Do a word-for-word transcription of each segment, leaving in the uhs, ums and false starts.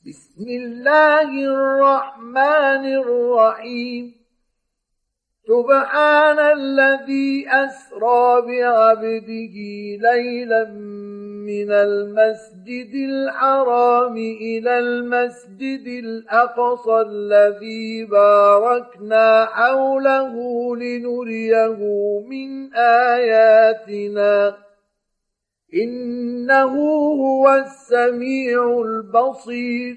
بسم الله الرحمن الرحيم سبحان الذي أسرى بعبده ليلا من المسجد الحرام إلى المسجد الأقصى الذي باركنا حوله لنريه من آياتنا إنه هو السميع البصير.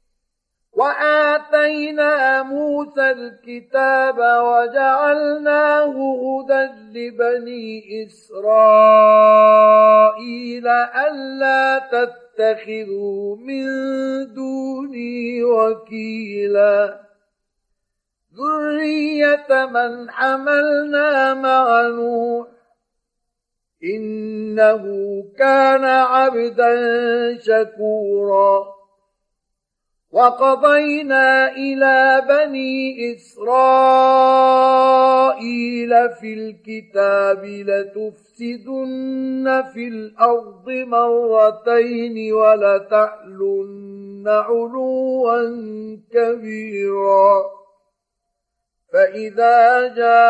وآتينا موسى الكتاب وجعلناه هدى لبني إسرائيل ألا تتخذوا من دوني وكيلا ذرية من حملنا مع نوح إنه كان عبدا شكورا. وقضينا إلى بني إسرائيل في الكتاب لتفسدن في الأرض مرتين ولتعلن علوا كبيرا. فإذا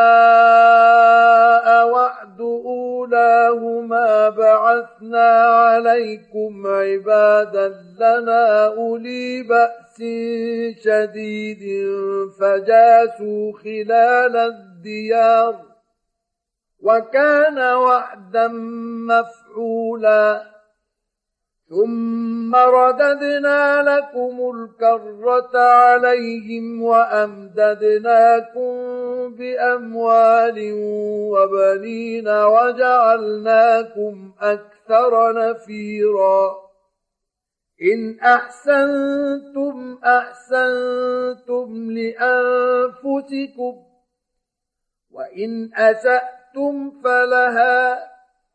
جاء وعد أولاهما بعثنا عليكم عبادا لنا أولي بأس شديد فجاسوا خلال الديار وكان وعدا مفعولا. ثم رددنا لكم الكرة عليهم وأمددناكم بأموال وبنين وجعلناكم أكثر نفيرا. إن أحسنتم أحسنتم لأنفسكم وإن أسأتم فلها.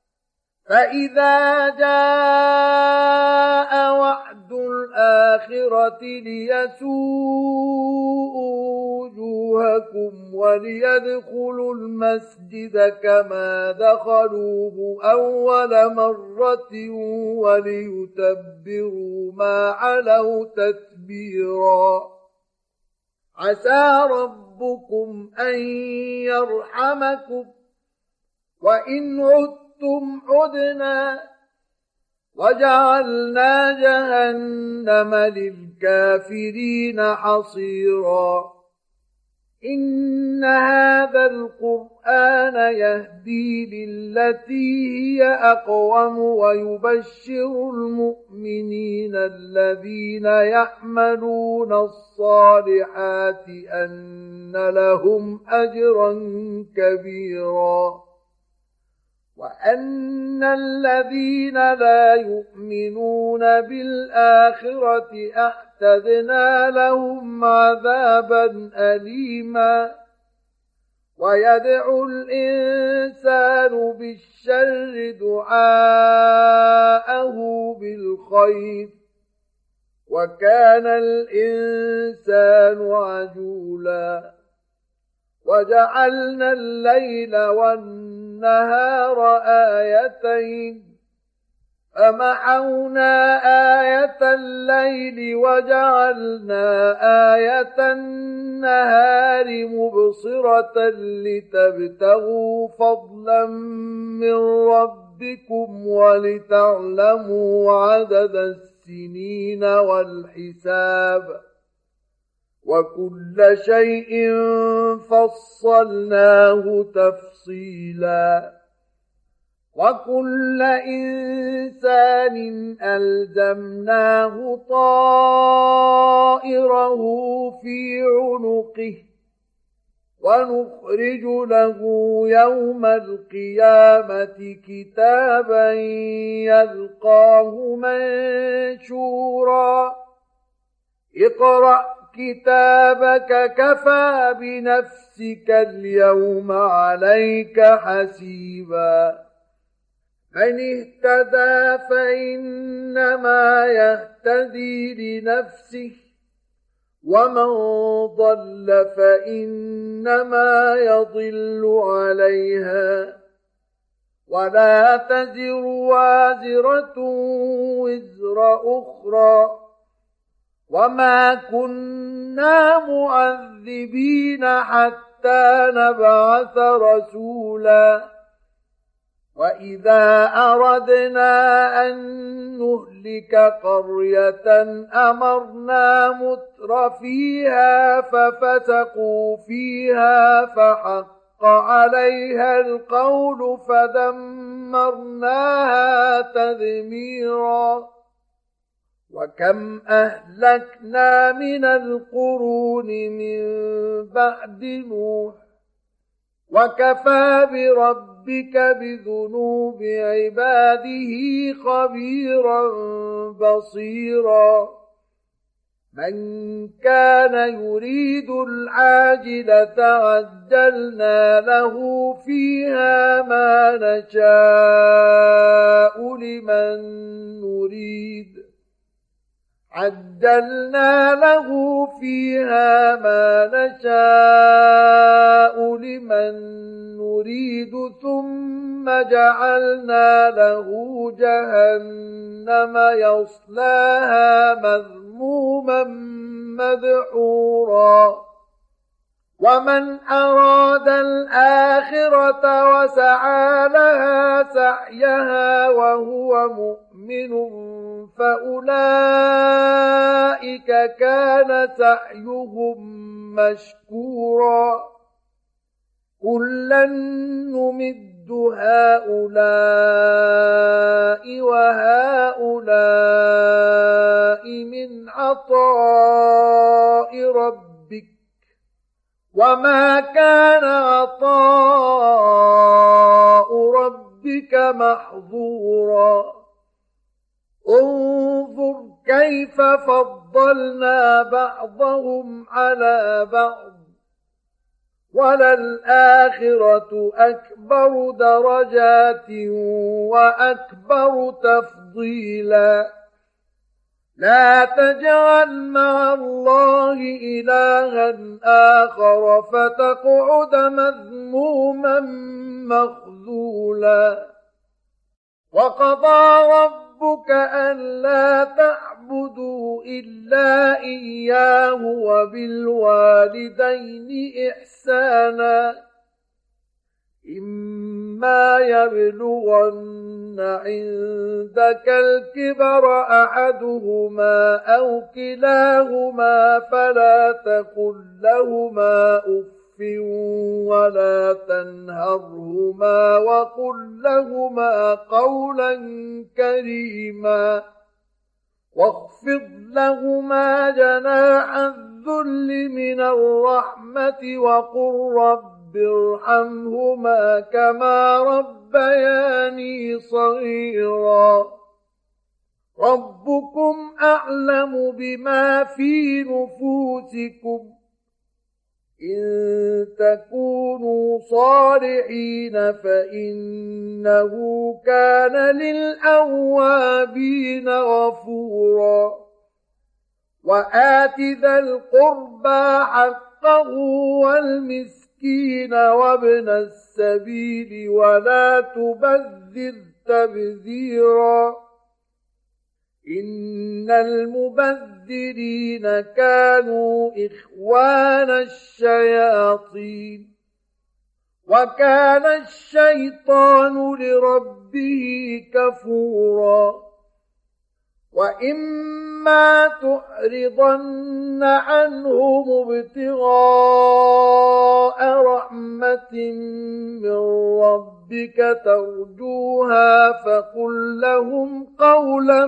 فإذا جاء وعد الآخرة ليسوءوا وجوهكم وليدخلوا المسجد كما دخلوه أول مرة وليتبروا ما علوا تتبيرا. عسى ربكم أن يرحمكم وإن عدتم عدنا وجعلنا جهنم للكافرين حصيرا. إن هذا القرآن يهدي للتي هي أقوم ويبشر المؤمنين الذين يعملون الصالحات أن لهم أجرا كبيرا وأن الذين لا يؤمنون بالآخرة أعتدنا لهم عذابا أليما. ويدعو الإنسان بالشر دعاءه بالخير وكان الإنسان عجولا. وجعلنا الليل والنهار آيتين فمحونا آية الليل وجعلنا آية النهار مبصرة لتبتغوا فضلا من ربكم ولتعلموا عدد السنين والحساب وكل شيء فصلناه تفصيلا. وكل إنسان ألزمناه طائره في عنقه ونخرج له يوم القيامة كتابا يلقاه منشورا. اقرأ كتابك كفى بنفسك اليوم عليك حسيبا. من اهتدى فإنما يهتدي لنفسه ومن ضل فإنما يضل عليها ولا تزر وازرة وزر أخرى وما كنا معذبين حتى نبعث رسولا وإذا أردنا أن نهلك قرية أمرنا متر فيها ففسقوا فيها فحق عليها القول فدمرناها تدميرا وكم أهلكنا من القرون من بعد نوح وكفى بربك بذنوب عباده خبيرا بصيرا من كان يريد العاجلة عجلنا له فيها ما نشاء لمن نريد عجلنا له فيها ما نشاء لمن نريد ثم جعلنا له جهنم يصلاها مذموما مدحورا ومن أراد الآخرة وسعى لها سعيها وهو مؤمن فأولئك كان سعيهم مشكورا كلا نمد هؤلاء وهؤلاء من عطاء ربك وما كان عطاء ربك محظورا انظر كيف فضلنا بعضهم على بعض وللآخرة أكبر درجات وأكبر تفضيلا لا تجعل مع الله إلها آخر فتقعد مذموما مخذولا وقضى ربك ألا تعبدوا إلا إياه وبالوالدين إحسانا إما يبلغن عندك الكبر أحدهما أو كلاهما فلا تقل لهما أف ولا تنهرهما وقل لهما قولا كريما واخفض لهما جناح الذل من الرحمة وقل رب ارحمهما كما ربياني صغيرا ربكم أعلم بما في نفوسكم إن تكونوا صالحين فإنه كان للأوابين غفورا وآت ذا القربى حقه والمسكين وابن السبيل ولا تبذر تبذيرا إن المبذرين كانوا إخوان الشياطين وكان الشيطان لربه كفورا وإما تعرضن عنهم ابتغاء رحمة من ربك ترجوها فقل لهم قولا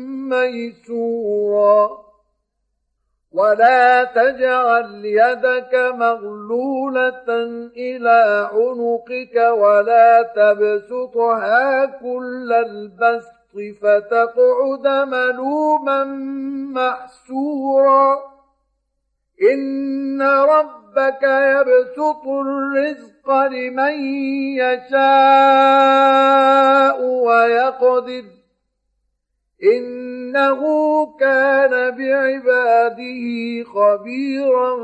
ميسورا ولا تجعل يدك مغلولة إلى عنقك ولا تبسطها كل البسط فتقعد ملوما محسورا إن ربك يبسط الرزق لمن يشاء ويقدر إنه كان بعباده خبيرا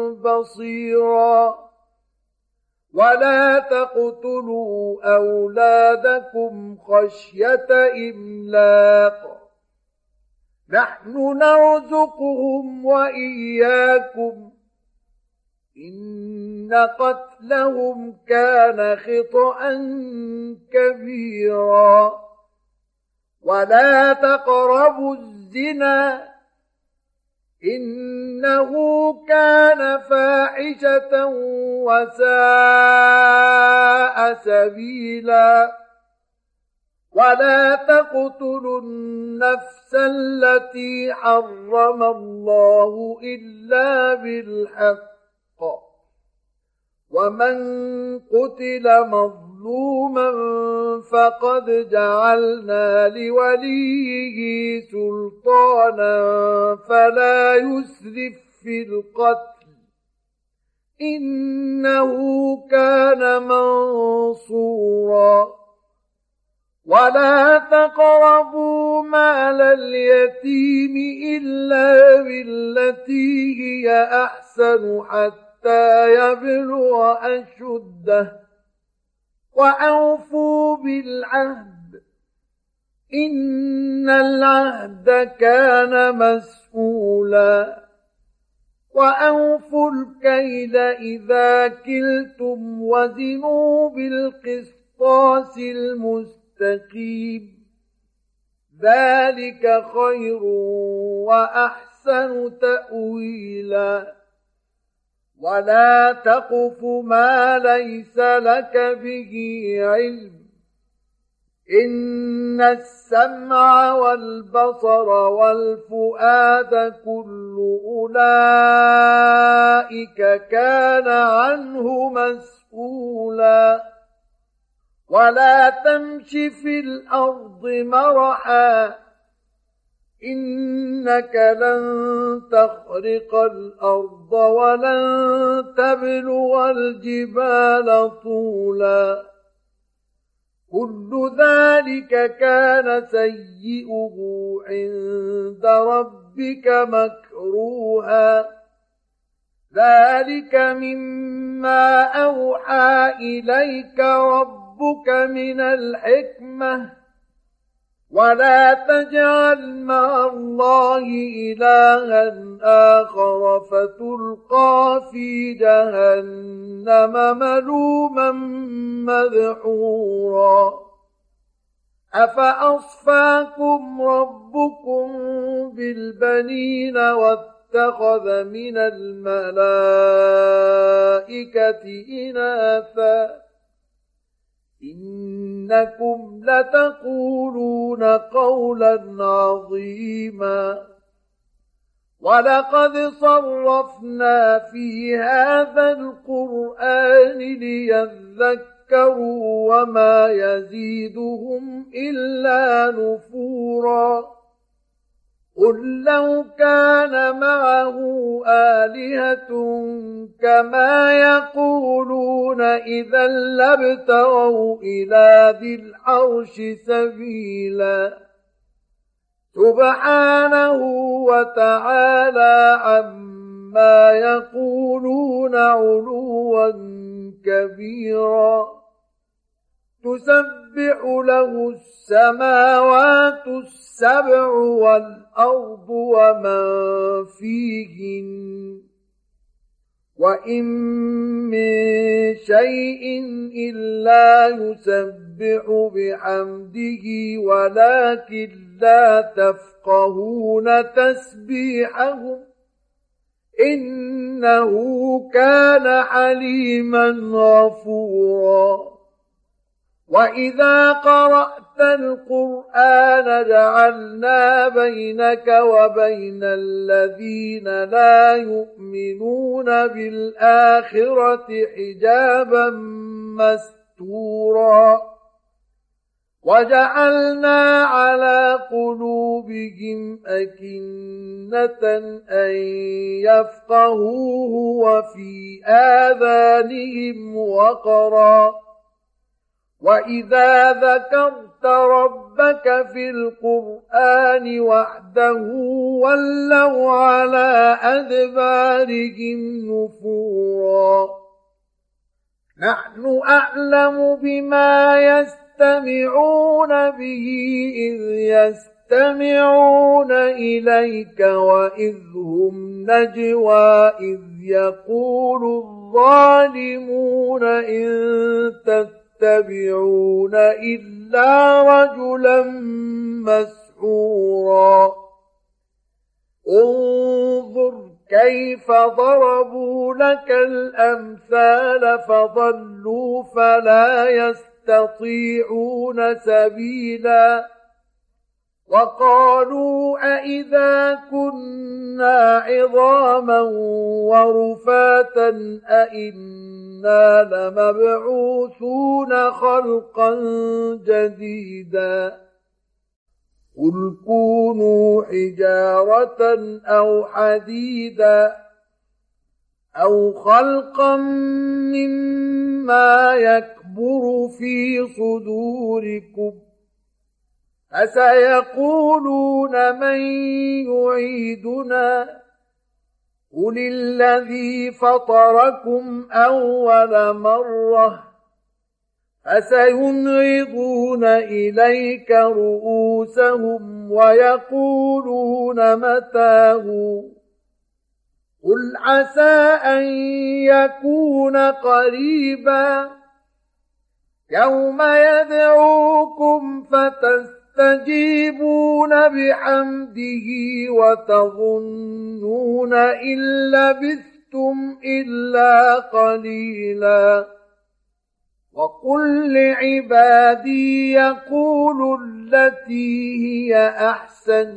بصيرا ولا تقتلوا أولادكم خشية إملاق نحن نرزقهم وإياكم إن قتلهم كان خطأ كبيرا ولا تقربوا الزنا إنه كان فاحشة وساء سبيلا ولا تقتلوا النفس التي حرم الله إلا بالحق ومن قتل مظلوما فقد جعلنا لوليه سلطانا فلا يسرف في القتل إنه كان منصورا ولا تقربوا مال اليتيم إلا بالتي هي أحسن حتى يبلغ أشده وأوفوا بالعهد إن العهد كان مسؤولا وأوفوا الكيل إذا كلتم وزنوا بالقسطاس المستقيم ذلك خير وأحسن تأويلا ولا تقف ما ليس لك به علم إن السمع والبصر والفؤاد كل أولئك كان عنه مسؤولا ولا تمش في الأرض مرحا إنك لن تخرق الأرض ولن تبلغ الجبال طولا كل ذلك كان سيئه عند ربك مكروها ذلك مما أوحى إليك ربك من الحكمة ولا تجعل مع الله إلها آخر فتلقى في جهنم ملوما مدحورا أفأصفاكم ربكم بالبنين واتخذ من الملائكة إناثا إنكم لتقولون قولا عظيما ولقد صرفنا في هذا القرآن ليذكروا وما يزيدهم إلا نفورا قل لو كان معه آلهة كما يقولون إذا لابتغوا إلى ذي العرش سبيلا سبحانه وتعالى عما يقولون علوا كبيرا تسبح له السماوات السبع والأرض ومن فيهن وإن من شيء إلا يسبح بحمده ولكن لا تفقهون تسبيحهم إنه كان حليما غفورا وإذا قرأت القرآن جعلنا بينك وبين الذين لا يؤمنون بالآخرة حجابا مستورا وجعلنا على قلوبهم أكنة أن يفقهوه وفي آذانهم وقرا وإذا ذكرت ربك في القرآن وحده ولوا على أدبارهم نفورا نحن أعلم بما يستمعون به إذ يستمعون إليك وإذ هم نجوى إذ يقول الظالمون إن تتبعون إلا رجلا مسحورا انظر كيف ضربوا لك الأمثال فضلوا فلا يستطيعون سبيلا وقالوا أئذا كنا عظاما ورفاتا أئنا لمبعوثون خلقا جديدا قل كونوا حجارة أو حديدا أو خلقا مما يكبر في صدوركم فسيقولون من يعيدنا قل الذي فطركم أول مرة فسينغضون إليك رؤوسهم ويقولون متاه قل عسى أن يكون قريبا يوم يدعوكم فتستجيبون بحمده وتظنون إن لبثتم إلا قليلا وقل لعبادي يقولوا التي هي أحسن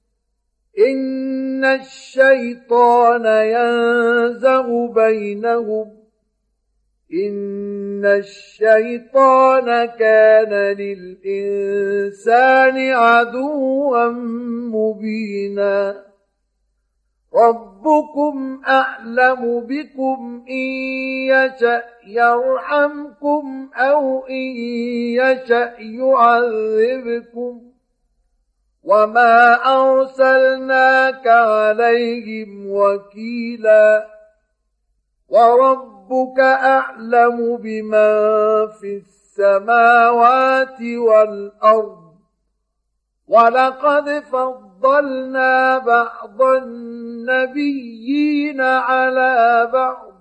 إن الشيطان ينزغ بينهم إن الشيطان كان للإنسان عدوا مبينا ربكم أعلم بكم إن يشأ يرحمكم أو إن يشأ يعذبكم وما أرسلناك عليهم وكيلا وربك أعلم بمن في السماوات والأرض ولقد فضلنا بعض النبيين على بعض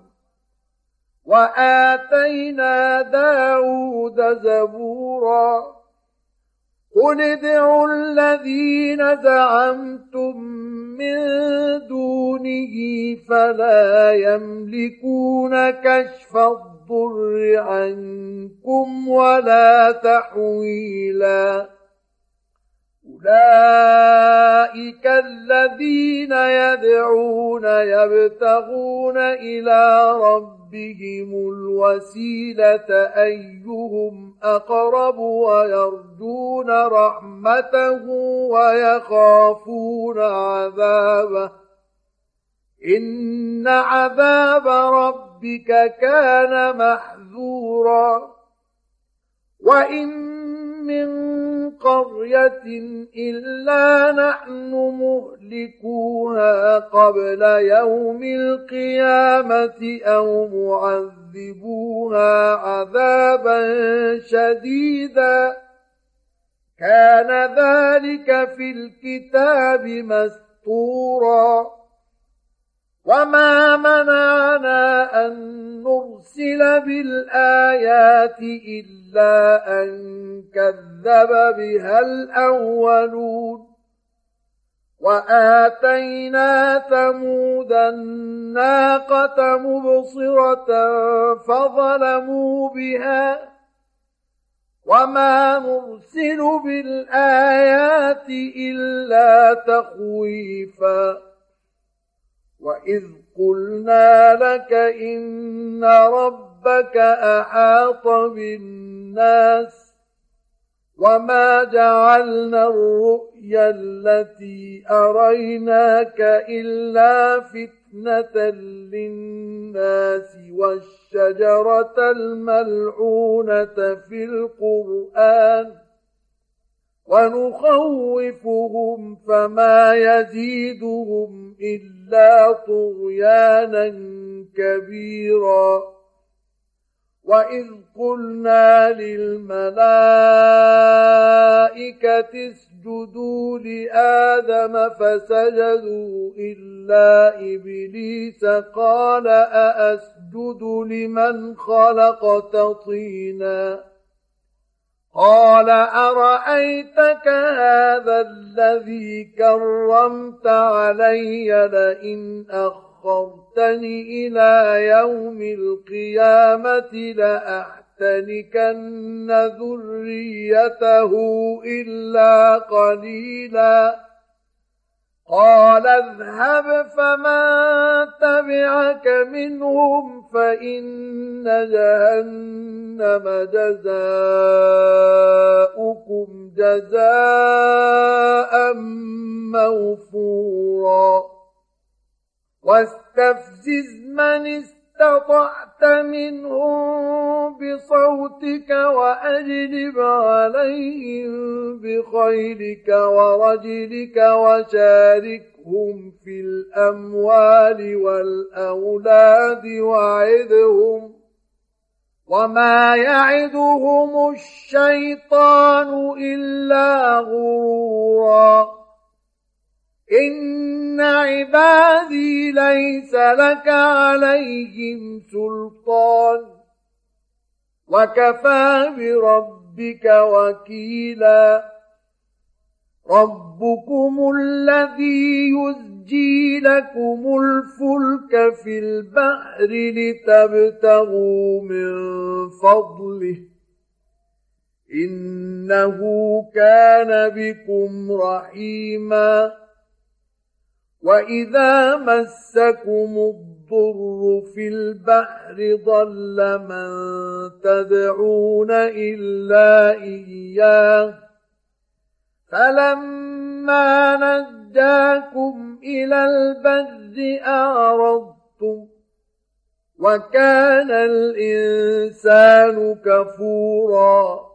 وآتينا داود زبورا قل ادعوا الذين زعمتم من دونه فلا يملكون كشف الضر عنكم ولا تحويلا أولئك الذين يدعون يبتغون إلى ربهم الوسيلة أيهم أقرب ويرجون رحمته ويخافون عذابه إن عذاب ربك كان محذورا وإن من قرية إلا نحن مهلكوها قبل يوم القيامة أو معذبوها عذابا شديدا كان ذلك في الكتاب مسطورا وما منعنا أن نرسل بالآيات إلا أن كذب بها الأولون وآتينا ثمود الناقة مبصرة فظلموا بها وما نرسل بالآيات إلا تخويفا وإذ قلنا لك إن ربك أحاط بالناس وما جعلنا الرؤيا التي أريناك إلا فتنة للناس والشجرة الملعونة في القرآن ونخوفهم فما يزيدهم إلا طغيانا كبيرا وإذ قلنا للملائكة اسجدوا لآدم فسجدوا إلا إبليس قال أأسجد لمن خلقت طينا قال أرأيتك هذا الذي كرمت علي لئن أخرتني إلى يوم القيامة لأحتنكن ذريته إلا قليلا قال اذهب فمن تبعك منهم فإن جهنم جزاؤكم جزاء موفورا واستفزز من استطعت منهم بصوتك وأجلب عليهم بخيلك ورجلك وشاركهم في الأموال والأولاد وعدهم وما يعدهم الشيطان إلا غرورا إن عبادي ليس لك عليهم سلطان وكفى بربك وكيلا ربكم الذي يزجي لكم الفلك في البحر لتبتغوا من فضله إنه كان بكم رحيما وإذا مسكم الضر في البحر ضل من تدعون إلا إياه فلما نجاكم إلى البر أعرضتم وكان الإنسان كفورا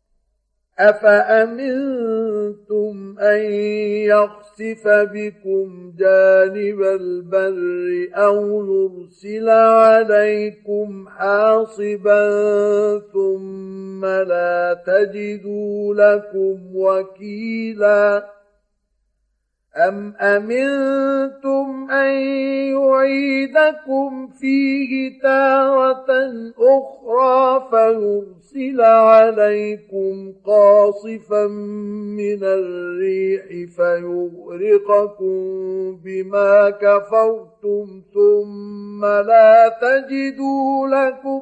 أفأمنتم أن يخسف بكم جانب البر أو يرسل عليكم حاصبا ثم لا تجدوا لكم وكيلا أم أمنتم أن يعيدكم فيه تارة أخرى فيرسل عليكم قاصفا من الريح فيغرقكم بما كفرتم ثم لا تجدوا لكم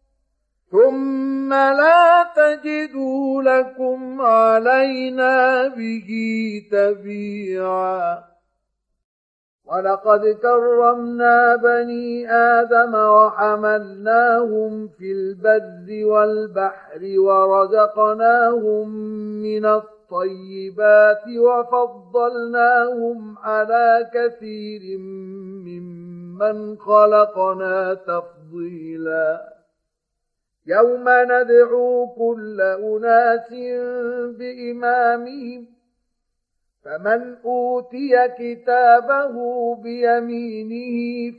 ثم لا تجدوا لكم علينا به تبيعا ولقد كرمنا بني آدم وحملناهم في البر والبحر ورزقناهم من الطيبات وفضلناهم على كثير ممن خلقنا تفضيلا يوم ندعو كل أناس بإمامهم فمن أوتي كتابه بيمينه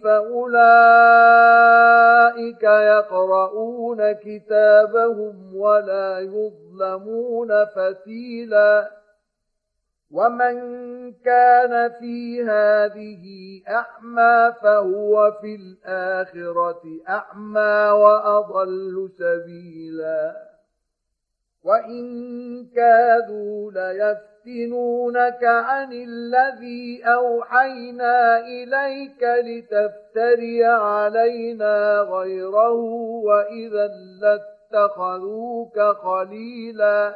فأولئك يقرؤون كتابهم ولا يظلمون فتيلا ومن كان في هذه أعمى فهو في الآخرة أعمى وأضل سبيلا وإن كادوا ليفتنونك عن الذي أوحينا إليك لتفتري علينا غيره وإذا لاتخذوك خليلا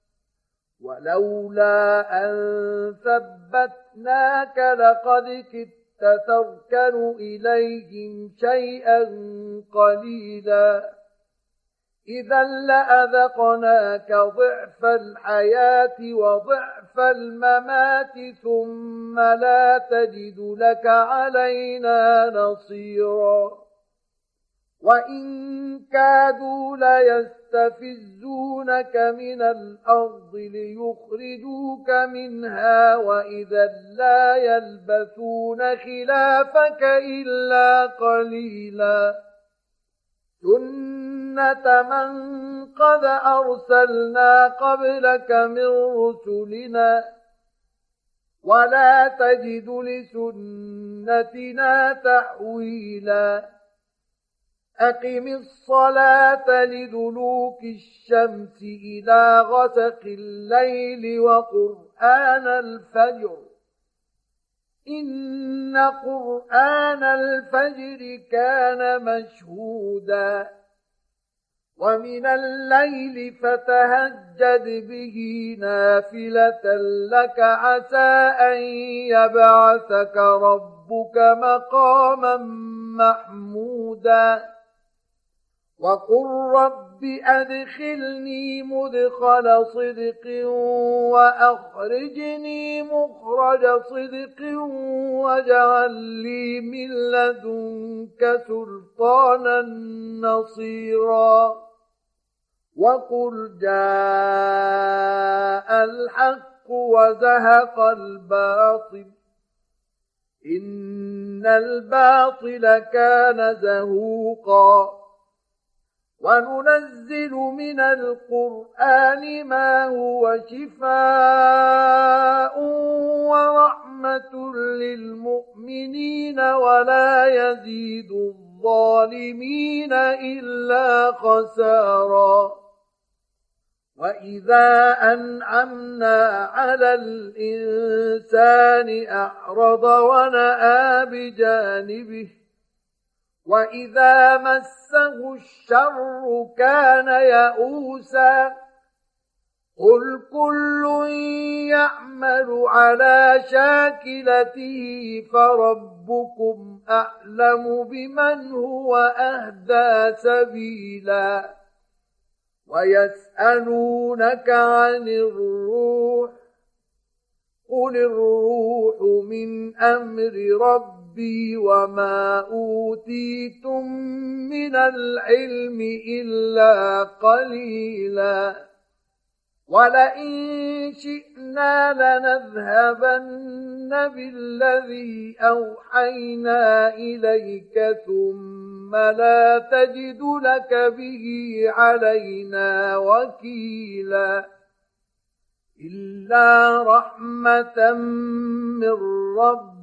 ولولا أن ثبتناك لقد كدت تركن إليهم شيئا قليلا إذا لأذقناك ضعف الحياة وضعف الممات ثم لا تجد لك علينا نصيرا وإن كادوا ليستفزونك من الأرض ليخرجوك منها وإذا لا يلبثون خلافك إلا قليلا سنة سنة من قد أرسلنا قبلك من رسلنا ولا تجد لسنتنا تحويلا أقم الصلاة لدلوك الشمس إلى غسق الليل وقرآن الفجر إن قرآن الفجر كان مشهودا ومن الليل فتهجد به نافلة لك عسى أن يبعثك ربك مقاما محمودا وقل رب أدخلني مدخل صدق وأخرجني مخرج صدق واجعل لي من لدنك سلطانا نصيرا وقل جاء الحق وزهق الباطل إن الباطل كان زهوقا وننزل من القرآن ما هو شفاء ورحمة للمؤمنين ولا يزيد الظالمين إلا خسارا وإذا أنعمنا على الإنسان أعرض ونأى بجانبه وإذا مسه الشر كان يئوسا قل كل يعمل على شاكلته فربكم أعلم بمن هو أهدى سبيلا ويسألونك عن الروح قل الروح من أمر ربي وما أوتيتم من العلم إلا قليلا ولئن شئنا لنذهبن بالذي أوحينا إليك ثم لا تجد لك به علينا وكيلا إلا رحمة من ربك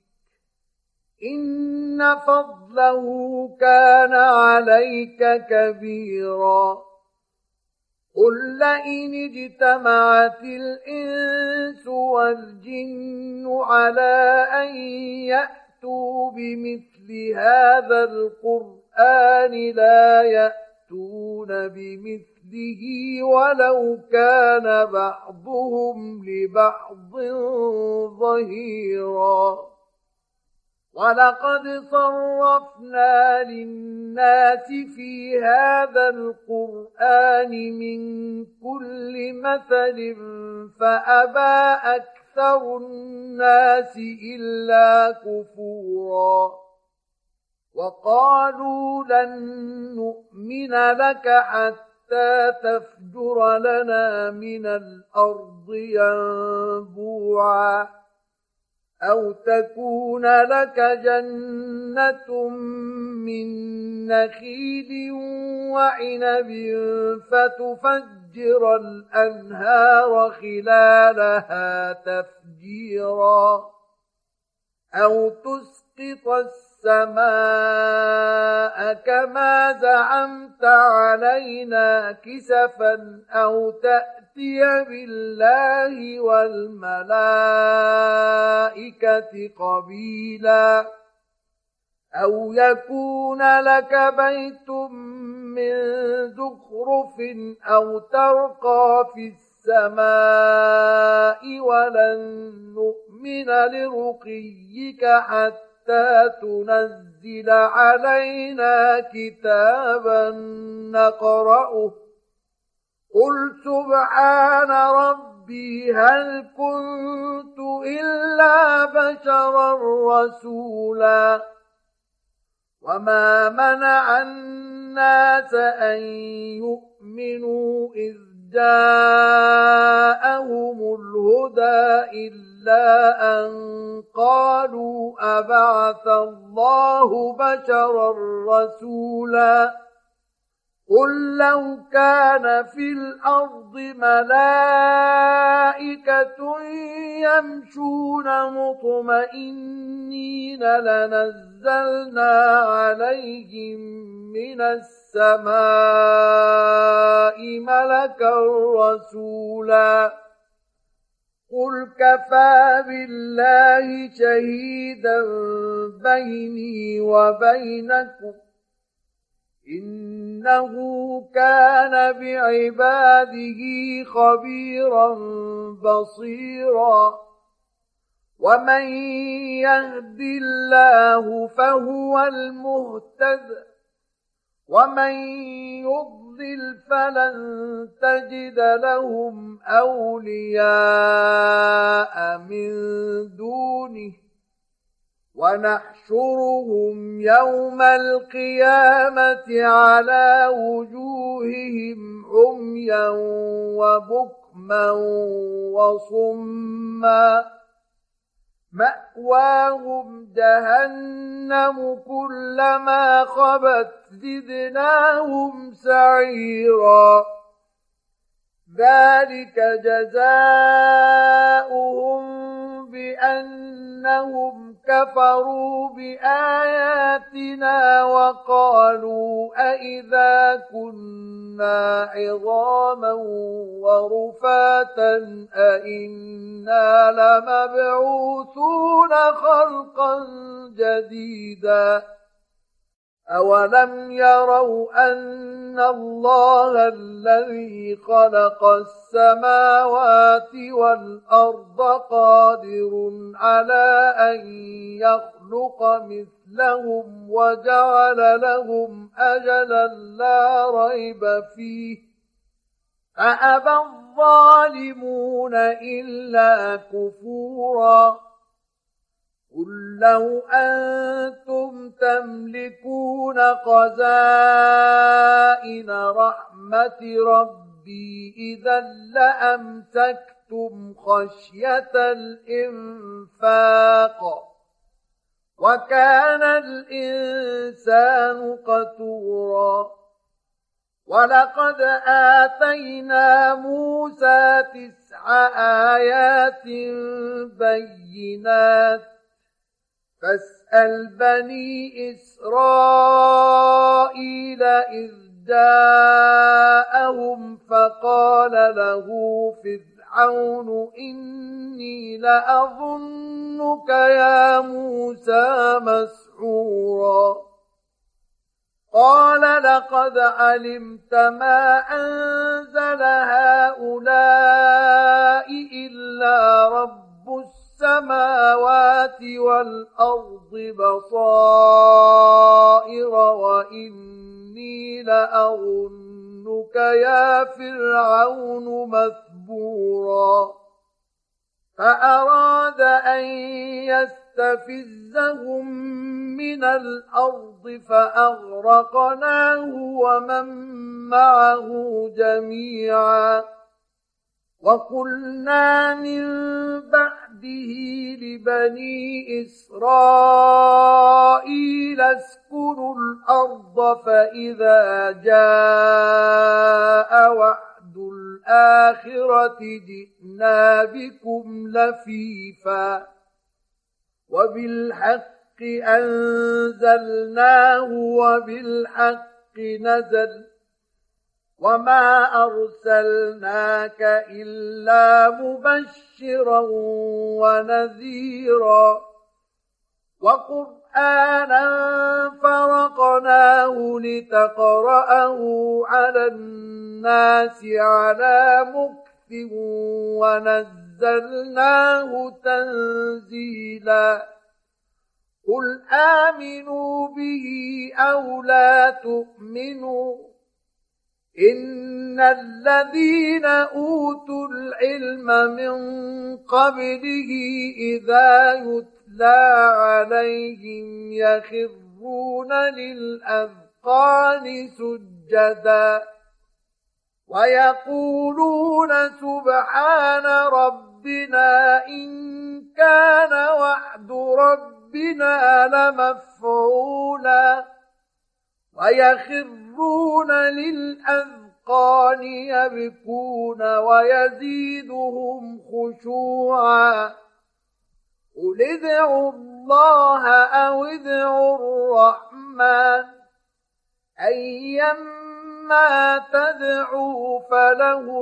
إن فضله كان عليك كبيرا قل لئن اجتمعت الإنس والجن على أن يأتوا بمثل هذا القرآن لا يأتون بمثله ولو كان بعضهم لبعض ظهيرا ولقد صرفنا للناس في هذا القرآن من كل مثل فأبى أكثر الناس إلا كفورا وقالوا لن نؤمن لك حتى تفجر لنا من الأرض ينبوعا أو تكون لك جنة من نخيل وعنب فتفجر الأنهار خلالها تفجيرا أو تسقط السماء كما زعمت علينا كسفا أو تأتي بالله والملائكة قبيلا أو يكون لك بيت من زخرف أو ترقى في السماء ولن نؤمن لرقيك حتى تنزل علينا كتابا نقرأه قل سبحان ربي هل كنت إلا بشرا رسولا وما منع الناس أن يؤمنوا إذ جاءهم الهدى إلا أن قالوا أبعث الله بشرا رسولا قل لو كان في الأرض ملائكة يمشون مطمئنين لنزلنا عليهم من السماء ملكا رسولا قل كفى بالله شهيدا بيني وبينكم إنه كان بعباده خبيرا بصيرا ومن يهد الله فهو المهتد ومن يضلل فلن تجد لهم أولياء من دونه ونحشرهم يوم القيامة على وجوههم عميا وبكما وصما مأواهم جهنم كلما خبت زدناهم سعيرا ذلك جزاؤهم بأنهم كفروا بآياتنا وقالوا أئذا كنا عظاما ورفاتا أئنا لمبعوثون خلقا جديدا أولم يروا أن الله الذي خلق السماوات والأرض قادر على أن يخلق مثلهم وجعل لهم أجلا لا ريب فيه فأبى الظالمون إلا كفورا قل لو أنتم تملكون خزائن رحمة ربي إذا لأمسكتم خشية الإنفاق وكان الإنسان قتورا ولقد آتينا موسى تسع آيات بينات فاسأل بني إسرائيل إذ جاءهم فقال له فرعون إني لأظنك يا موسى مسحورا قال لقد علمت ما أنزل هؤلاء إلا رب السماوات والأرض بصائر وإني لأظنك يا فرعون مثبورا فأراد أن يستفزهم من الأرض فأغرقناه ومن معه جميعا وقلنا من بعده لبني إسرائيل اسكنوا الأرض فإذا جاء وعد الآخرة جئنا بكم لفيفا وبالحق أنزلناه وبالحق نزل وما أرسلناك إلا مبشرا ونذيرا وقرآنا فرقناه لتقرأه على الناس على مكث ونزلناه تنزيلا قل آمنوا به أو لا تؤمنوا إن الذين أوتوا العلم من قبله إذا يتلى عليهم يخرون للأذقان سجدا ويقولون سبحان ربنا إن كان وعد ربنا لمفعولا ويخرون للأذقان يبكون ويزيدهم خشوعا قل ادعوا الله أو ادعوا الرحمن أيما تدعوا فله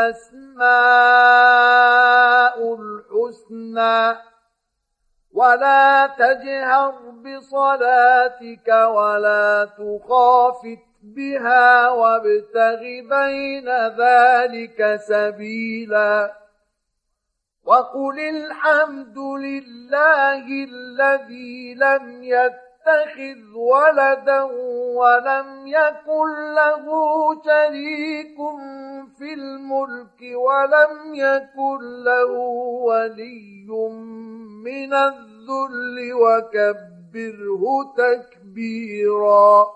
الأسماء الحسنى ولا تجهر بصلاتك ولا تخافت بها وابتغ بين ذلك سبيلا وقل الحمد لله الذي لم يتخذ ولدا ولم يكن له شريك في الملك ولم يكن له ولي من الذل وكبره تكبيرا.